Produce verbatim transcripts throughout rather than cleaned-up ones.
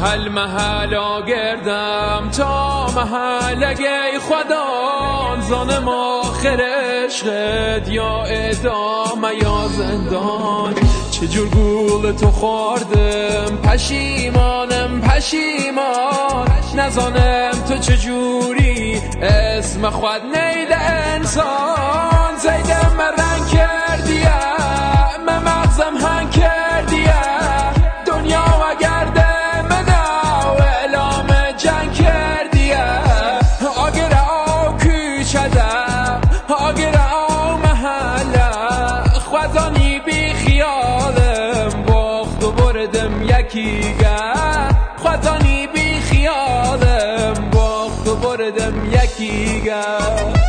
محل محل آگردم تا محل اگه خدا زانم آخر عشقت یا اعدام یا زندان چجور گول تو خوردم پشیمانم پشیمان نزانم تو چجوری اسم خود نیده انسان زیدم مرن کردیم من مغزم هن کردیم دنیا و گرده منو اعلام جنگ کردیم آگر آو کوچدم آگر آو محله خوزانی بی خیالم باخت و بردم یکی گر خوزانی بی خیالم باخت و بردم یکی گر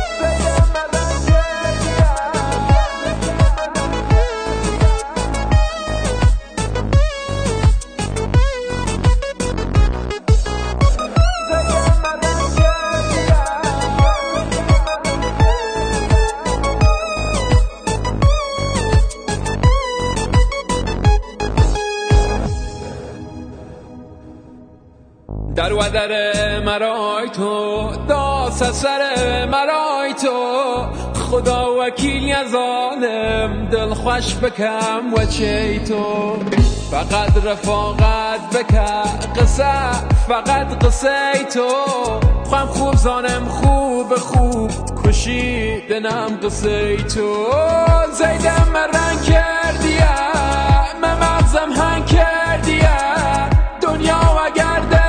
در و در مرای تو داست سر مرای تو خدا وکیل یا ظالم دل خوش بکم و چی تو فقط رفاقت بکن قصه فقط قصه تو خواهم خوب زانم خوب خوب کشیدنم قصه تو زیدم مرن کردیم من مغزم هن کردیم دنیا و گرده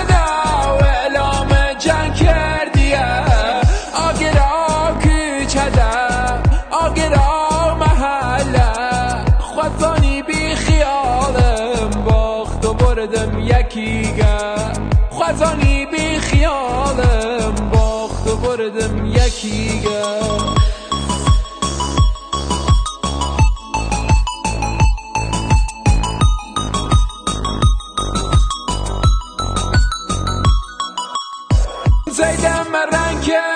خوزانی بی خیالم باخت و بردم یکی گر خوزانی بی خیالم باخت و بردم یکی گر زیدم مرن که